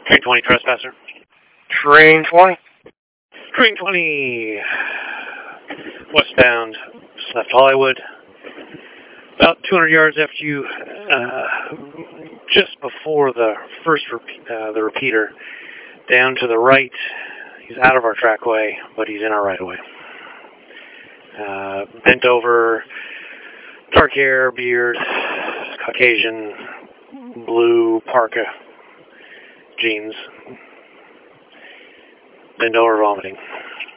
Train 20, trespasser. Train 20. Train 20, westbound, left Hollywood. About 200 yards after you, just before the first the repeater, down to the right. He's out of our trackway, but he's in our right-of-way. Bent over, dark hair, beard, Caucasian, blue parka, jeans. Bent over, vomiting.